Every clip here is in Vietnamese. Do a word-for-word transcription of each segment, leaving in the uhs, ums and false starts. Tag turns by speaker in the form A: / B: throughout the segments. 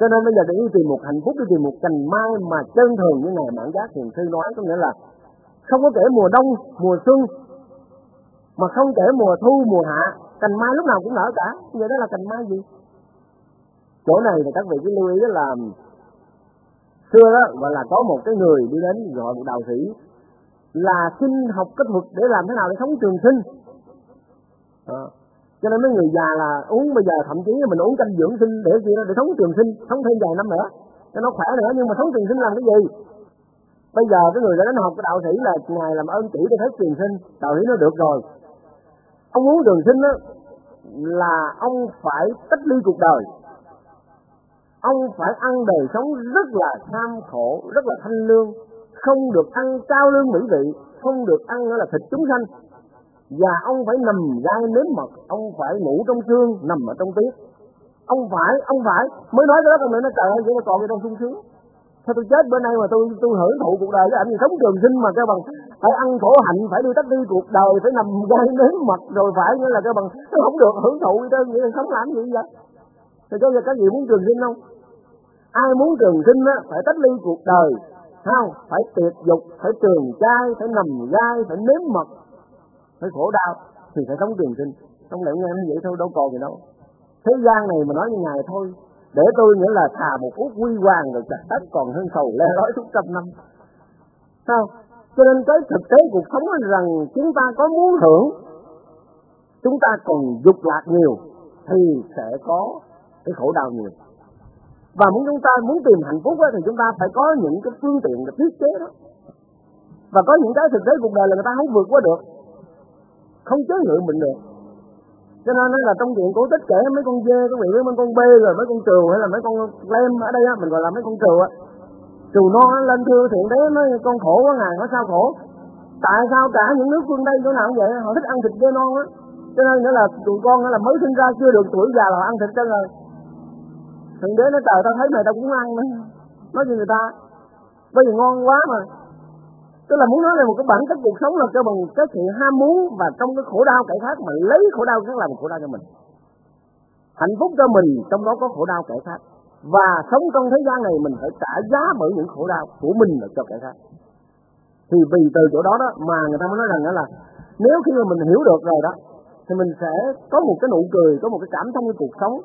A: Cho nên bây giờ đi tìm một hạnh phúc, đi tìm một cành mai mà chân thường như Ngài Mạn Giác Thiền Sư nói, có nghĩa là không có kể mùa đông, mùa xuân, mà không kể mùa thu, mùa hạ, cành mai lúc nào cũng nở cả. Vậy đó là cành mai gì? Chỗ này thì các vị cứ lưu ý đó là xưa đó gọi là có một cái người đi đến gọi một đạo sĩ là xin học cái thuật để làm thế nào để sống trường sinh. À, cho nên mấy người già là uống, bây giờ thậm chí là mình uống canh dưỡng sinh để gì đó, để sống trường sinh, sống thêm vài năm nữa cho nó khỏe nữa. Nhưng mà sống trường sinh làm cái gì? Bây giờ cái người đã đến học cái đạo sĩ là Ngài làm ơn chỉ để thấy trường sinh. Đạo sĩ nói được rồi, ông muốn trường sinh đó là ông phải cách ly cuộc đời, ông phải ăn đời sống rất là tham khổ, rất là thanh lương, không được ăn cao lương mỹ vị, không được ăn nữa là thịt chúng sanh, và ông phải nằm gai nếm mật, ông phải ngủ trong sương, nằm ở trong tuyết. Ông phải, ông phải mới nói cái đó, ông lại nói trời ơi, vậy mà còn gì đâu sung sướng. Sao tôi chết bữa nay mà tôi tôi hưởng thụ cuộc đời với anh gì sống trường sinh mà cái bằng phải ăn khổ hạnh, phải đi tách đi cuộc đời, phải nằm gai nếm mật, rồi phải nghĩa là cái bằng nó không được hưởng thụ gì đâu, vậy sống làm gì vậy? Thì có giờ các vị muốn trường sinh không? Ai muốn trường sinh á phải tách ly cuộc đời, không? Phải tiệt dục, phải trường trai, phải nằm gai, phải nếm mật, phải khổ đau thì phải sống trường sinh. Không lẽ nghe như vậy thôi, đâu còn gì đâu. Thế gian này mà nói như Ngài thôi, để tôi nghĩa là thà một phút huy hoàng rồi chặt đất còn hơn sầu le lói suốt trăm năm. Sao? Cho nên cái thực tế cuộc sống là rằng chúng ta có muốn hưởng, chúng ta còn dục lạc nhiều thì sẽ có cái khổ đau nhiều. Và muốn chúng ta muốn tìm hạnh phúc á, thì chúng ta phải có những cái phương tiện để thiết kế đó. Và có những cái thực tế cuộc đời là người ta không vượt qua được, không chế ngự mình được. Cho nên là trong chuyện cổ tích kể mấy con dê, có vị với mấy con bê, rồi mấy con trừu hay là mấy con lem ở đây á, mình gọi là mấy con trừu á. Trừu non lên thưa thiện đế nói con khổ quá Ngài, nói sao khổ? Tại sao cả những nước phương Tây chỗ nào cũng vậy, họ thích ăn thịt dê non á. Cho nên nữa là tụi con là mới sinh ra chưa được tuổi già là họ ăn thịt chân rồi. Thượng đế nói trời, tao thấy mày tao cũng ăn nữa. Nói cho người ta, bây giờ ngon quá mà. Tức là muốn nói là một cái bản chất cuộc sống là cho bằng cái sự ham muốn, và trong cái khổ đau kẻ khác mà lấy khổ đau khác làm khổ đau cho mình. Hạnh phúc cho mình, trong đó có khổ đau kẻ khác. Và sống trong thế gian này mình phải trả giá bởi những khổ đau của mình là cho kẻ khác. Thì vì từ chỗ đó đó mà người ta mới nói rằng đó là nếu khi mà mình hiểu được rồi đó thì mình sẽ có một cái nụ cười, có một cái cảm thông với cuộc sống.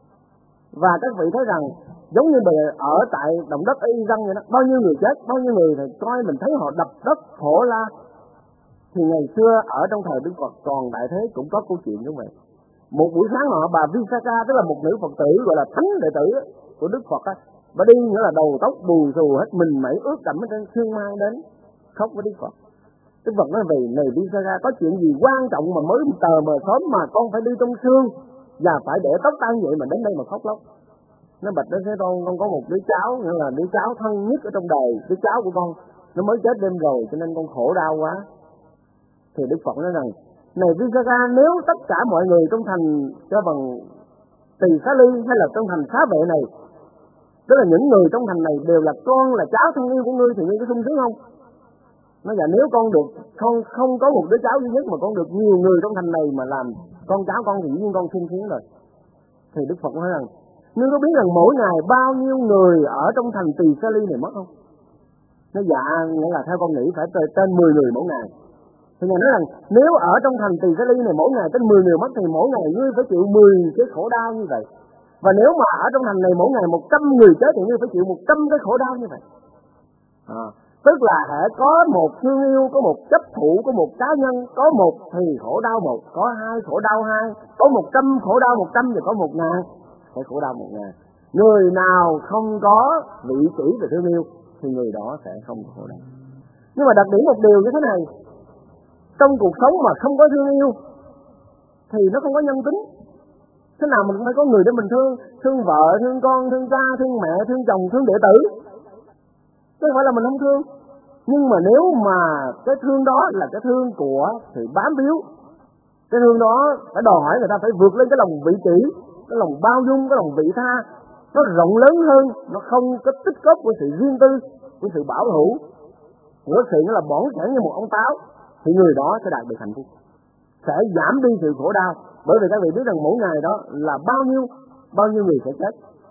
A: Và các vị thấy rằng giống như ở tại động đất ở Iran vậy đó, bao nhiêu người chết, bao nhiêu người thì coi mình thấy họ đập đất khổ la. Thì ngày xưa ở trong thời Đức Phật còn đại thế cũng có câu chuyện như vậy. Một buổi sáng nọ bà Visakha, tức là một nữ Phật tử gọi là thánh đệ tử của Đức Phật á, bà đi nghĩa là đầu tóc bù xù hết, mình mẩy ướt đẫm trên xương mang đến khóc với Đức Phật. Đức Phật nói về này Visakha, có chuyện gì quan trọng mà mới tờ mờ sớm mà con phải đi trong sương và phải để tóc tan vậy mà đến đây mà khóc lóc. Nó bạch đến thế con, con có một đứa cháu, nghĩa là đứa cháu thân nhất ở trong đời, đứa cháu của con, nó mới chết đêm rồi cho nên con khổ đau quá. Thì Đức Phật nói rằng, này Visakha, nếu tất cả mọi người trong thành cho bằng Tỳ Xá Ly hay là trong thành Xá Vệ này, tức là những người trong thành này đều là con, là cháu thân yêu của ngươi thì ngươi có sung sướng không? Nói là nếu con được, con không có một đứa cháu duy nhất mà con được nhiều người trong thành này mà làm con cháu con thì dĩ nhiên con sung sướng rồi. Thì Đức Phật nói rằng, ngươi có biết rằng mỗi ngày bao nhiêu người ở trong thành Tỳ Xá Ly này mất không? Nó dạ, nghĩa là theo con nghĩ phải trên mười người mỗi ngày. Thì Ngài nói rằng nếu ở trong thành Tỳ Xá Ly này mỗi ngày trên mười người mất thì mỗi ngày ngươi phải chịu mười cái khổ đau như vậy. Và nếu mà ở trong thành này mỗi ngày một trăm người chết thì ngươi phải chịu một trăm cái khổ đau như vậy. À, tức là hễ có một thương yêu, có một chấp thụ, có một cá nhân, có một thì khổ đau một, có hai khổ đau hai, có một trăm khổ đau một trăm thì có một ngàn, phải khổ đau một ngàn. Người nào không có vị kỷ về thương yêu thì người đó sẽ không có khổ đau. Nhưng mà đặc điểm một điều như thế này, trong cuộc sống mà không có thương yêu thì nó không có nhân tính. Thế nào mình cũng phải có người để mình thương, thương vợ, thương con, thương cha, thương mẹ, thương chồng, thương đệ tử. Chứ không phải là mình không thương. Nhưng mà nếu mà cái thương đó là cái thương của sự bám víu, cái thương đó phải đòi hỏi người ta phải vượt lên cái lòng vị kỷ, cái lòng bao dung, cái lòng vị tha, nó rộng lớn hơn, nó không có tích góp của sự riêng tư, của sự bảo thủ, của sự nó là bỏng sẻn như một ông táo, thì người đó sẽ đạt được hạnh phúc, sẽ giảm đi sự khổ đau. Bởi vì các vị biết rằng mỗi ngày đó là bao nhiêu bao nhiêu người sẽ chết.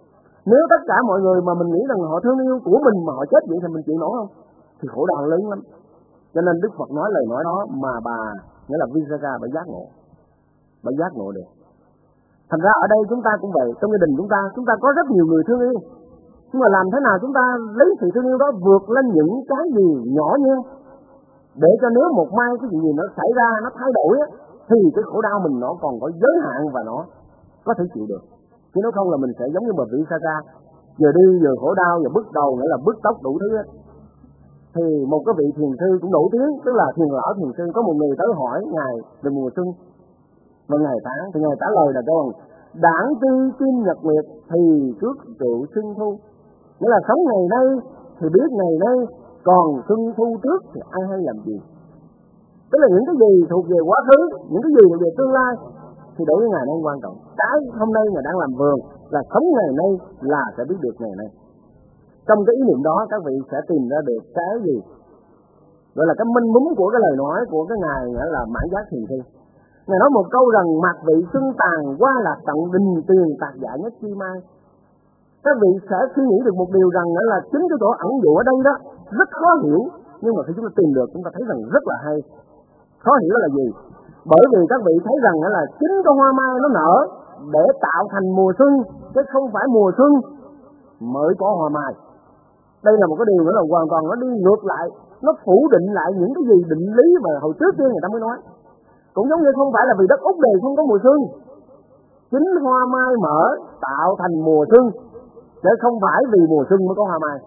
A: Nếu tất cả mọi người mà mình nghĩ rằng họ thương yêu của mình mà họ chết vậy thì mình chịu nổi không? Thì khổ đau lớn lắm. Cho nên Đức Phật nói lời nói đó mà bà, nghĩa là Visakha, bà giác ngộ. Bà giác ngộ được. Thành ra ở đây chúng ta cũng vậy, trong gia đình chúng ta, chúng ta có rất nhiều người thương yêu. Nhưng mà làm thế nào chúng ta lấy sự thương yêu đó vượt lên những cái gì nhỏ nhen, để cho nếu một mai cái chuyện gì nó xảy ra, nó thay đổi á, thì cái khổ đau mình nó còn có giới hạn và nó có thể chịu được. Chứ nếu không là mình sẽ giống như bà Visakha, giờ đi giờ khổ đau, giờ bứt đầu, nghĩa là bứt tóc đủ thứ hết. Thì một cái vị thiền sư cũng nổi tiếng, tức là thiền lão thiền sư, có một người tới hỏi ngài về mùa xuân và ngày tháng, thì ngài trả lời là câu đảng ti kim nhật nguyệt thì trước trụ xuân thu, nghĩa là sống ngày nay thì biết ngày nay, còn xuân thu trước thì ai hay làm gì. Tức là những cái gì thuộc về quá khứ, những cái gì thuộc về tương lai thì đối với ngài nó quan trọng. Cái hôm nay ngài đang làm vườn là sống ngày nay là sẽ biết được ngày nay. Trong cái ý niệm đó các vị sẽ tìm ra được cái gì gọi là cái minh múng của cái lời nói của cái ngài nghĩa là Mãn Giác Thiền Sư. Ngài nói một câu rằng mạc vị xuân tàn qua lạc tận đình tiền tạc giả nhất chi mai. Các vị sẽ suy nghĩ được một điều rằng là chính cái chỗ ẩn dụ ở đây đó rất khó hiểu, nhưng mà khi chúng ta tìm được chúng ta thấy rằng rất là hay. Khó hiểu là gì? Bởi vì các vị thấy rằng là chính cái hoa mai nó nở để tạo thành mùa xuân, chứ không phải mùa xuân mới có hoa mai. Đây là một cái điều nữa là hoàn toàn nó đi ngược lại, nó phủ định lại những cái gì định lý mà hồi trước kia người ta mới nói. Cũng giống như không phải là vì đất Úc này không có mùa xuân, chính hoa mai mở tạo thành mùa xuân, chứ không phải vì mùa xuân mới có hoa mai.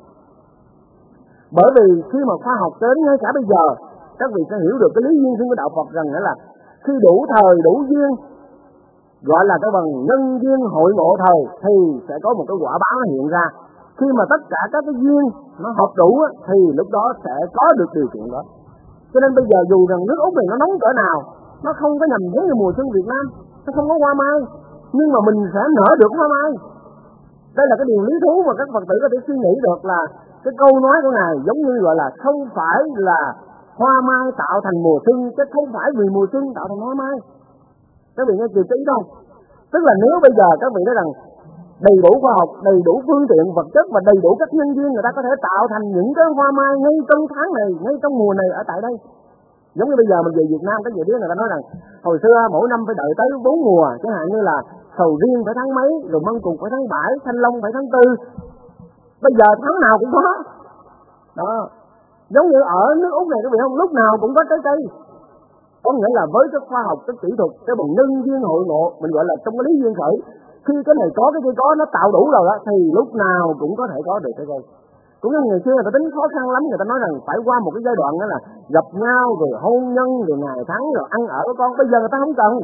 A: Bởi vì khi mà khoa học đến ngay cả bây giờ, các vị sẽ hiểu được cái lý duyên sinh của đạo Phật rằng là khi đủ thời đủ duyên, gọi là cái bằng nhân duyên hội ngộ thời, thì sẽ có một cái quả báo nó hiện ra. Khi mà tất cả các cái duyên nó hợp đủ thì lúc đó sẽ có được điều kiện đó. Cho nên bây giờ dù rằng nước Úc này nó nóng cỡ nào, nó không có nhằm giống như mùa xuân Việt Nam, nó không có hoa mai, nhưng mà mình sẽ nở được hoa mai. Đây là cái điều lý thú mà các Phật tử có thể suy nghĩ được, là cái câu nói của ngài giống như gọi là không phải là hoa mai tạo thành mùa xuân, chứ không phải vì mùa xuân tạo thành hoa mai. Các vị nghe kỹ kỹ đâu? Tức là nếu bây giờ các vị nói rằng đầy đủ khoa học, đầy đủ phương tiện vật chất và đầy đủ các nhân duyên, người ta có thể tạo thành những cái hoa mai ngay trong tháng này, ngay trong mùa này ở tại đây. Giống như bây giờ mình về Việt Nam, cái gì đó người ta nói rằng hồi xưa mỗi năm phải đợi tới bốn mùa, chẳng hạn như là sầu riêng phải tháng mấy, rồi măng cụt phải tháng bảy, thanh long phải tháng tư. Bây giờ tháng nào cũng có. Đó. Giống như ở nước Úc này các vị không, lúc nào cũng có trái cây. Có nghĩa là với cái khoa học, cái kỹ thuật, cái bằng nhân duyên hội ngộ, mình gọi là trong cái lý duyên khởi, khi cái này có cái kia có, nó tạo đủ rồi đó, thì lúc nào cũng có thể có được cái cây. Cũng như người xưa người ta tính khó khăn lắm, người ta nói rằng phải qua một cái giai đoạn đó là gặp nhau rồi hôn nhân rồi ngày tháng rồi ăn ở với con. Bây giờ người ta không cần.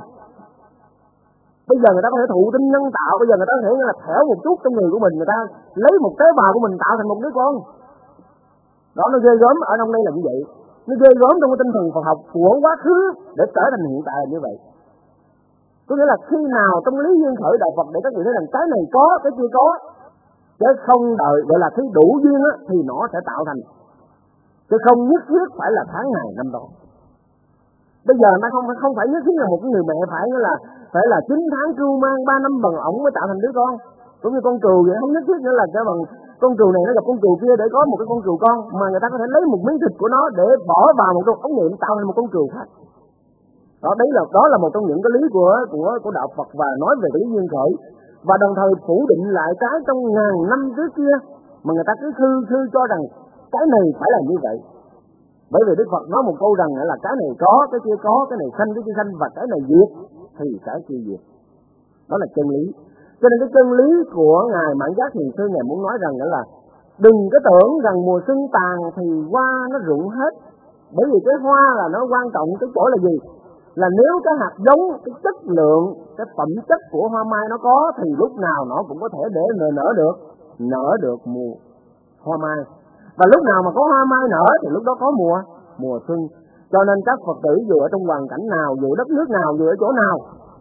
A: Bây giờ người ta có thể thụ tinh nhân tạo, bây giờ người ta có thể là thẻo một chút trong người của mình, người ta lấy một tế bào của mình tạo thành một đứa con. Đó, nó ghê gớm ở trong đây là như vậy. Nó ghê gớm trong cái tinh thần Phật học của quá khứ để trở thành hiện tại là như vậy. Có nghĩa là khi nào trong lý duyên khởi đạo Phật để các vị thấy rằng cái này có, cái kia có, chứ không đợi, gọi là khi đủ duyên á, thì nó sẽ tạo thành, chứ không nhất thiết phải là tháng ngày năm đó. Bây giờ nó không không phải nhất thiết là một người mẹ phải như là phải là chín tháng cưu mang ba năm bằng ổng mới tạo thành đứa con. Cũng như con cừu vậy, không nhất thiết nữa là cái bằng con cừu này nó gặp con cừu kia để có một cái con cừu con, mà người ta có thể lấy một miếng thịt của nó để bỏ vào một cái ống nghiệm tạo thành một con cừu khác. Đó, đấy là đó là một trong những cái lý của của của đạo Phật và nói về cái lý duyên khởi, và đồng thời phủ định lại cái trong ngàn năm trước kia mà người ta cứ khư khư cho rằng cái này phải là như vậy. Bởi vì Đức Phật nói một câu rằng là cái này có, cái kia có, cái này sanh, cái kia sanh, và cái này diệt thì cái kia diệt. Đó là chân lý. Cho nên cái chân lý của ngài Mãn Giác Thiền Sư, ngài muốn nói rằng là đừng có tưởng rằng mùa xuân tàn thì hoa nó rụng hết. Bởi vì cái hoa là nó quan trọng cái chỗ là gì? Là nếu cái hạt giống, cái chất lượng, cái phẩm chất của hoa mai nó có, thì lúc nào nó cũng có thể để nở, nở được, nở được mùa hoa mai. Và lúc nào mà có hoa mai nở thì lúc đó có mùa mùa xuân. Cho nên các Phật tử dù ở trong hoàn cảnh nào, dù ở đất nước nào, dù ở chỗ nào,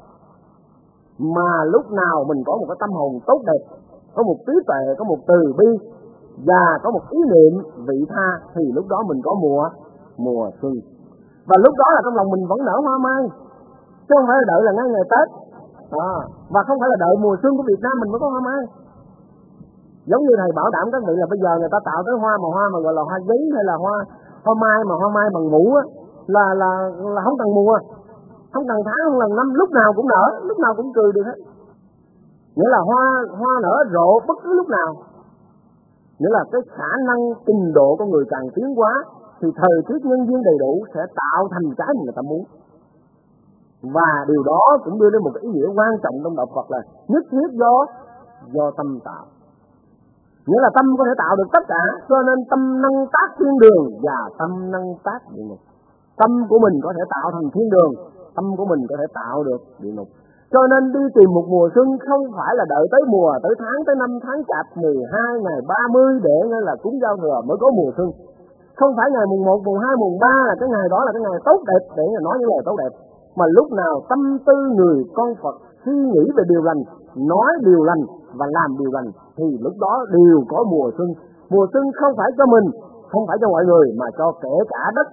A: mà lúc nào mình có một cái tâm hồn tốt đẹp, có một trí tuệ, có một từ bi và có một ý niệm vị tha, thì lúc đó mình có mùa mùa xuân. Và lúc đó là trong lòng mình vẫn nở hoa mai, chứ không phải là đợi là ngay ngày Tết à, và không phải là đợi mùa xuân của Việt Nam mình mới có hoa mai. Giống như thầy bảo đảm các vị là bây giờ người ta tạo cái hoa mà hoa mà gọi là hoa giấy hay là hoa hoa mai mà hoa mai bằng mũ á, là là là không cần mùa, không cần tháng, không cần năm, lúc nào cũng nở, lúc nào cũng cười được hết. Nghĩa là hoa hoa nở rộ bất cứ lúc nào. Nghĩa là cái khả năng trình độ con người càng tiến hóa thì thời tiết nhân duyên đầy đủ sẽ tạo thành cái mà người ta muốn. Và điều đó cũng đưa đến một cái ý nghĩa quan trọng trong đạo Phật là nhất thiết do do tâm tạo. Nghĩa là tâm có thể tạo được tất cả, cho nên tâm năng tác thiên đường và tâm năng tác địa ngục. Tâm của mình có thể tạo thành thiên đường, tâm của mình có thể tạo được địa ngục. Cho nên đi tìm một mùa xuân không phải là đợi tới mùa, tới tháng, tới năm tháng chạp mười hai, ngày ba mươi để nên là cúng giao thừa mới có mùa xuân. Không phải ngày mùng một, mùng hai, mùng ba là cái ngày đó là cái ngày tốt đẹp để nói những lời tốt đẹp. Mà lúc nào tâm tư người con Phật suy nghĩ về điều lành, nói điều lành và làm điều lành thì lúc đó đều có mùa xuân. Mùa xuân không phải cho mình, không phải cho mọi người mà cho kể cả đất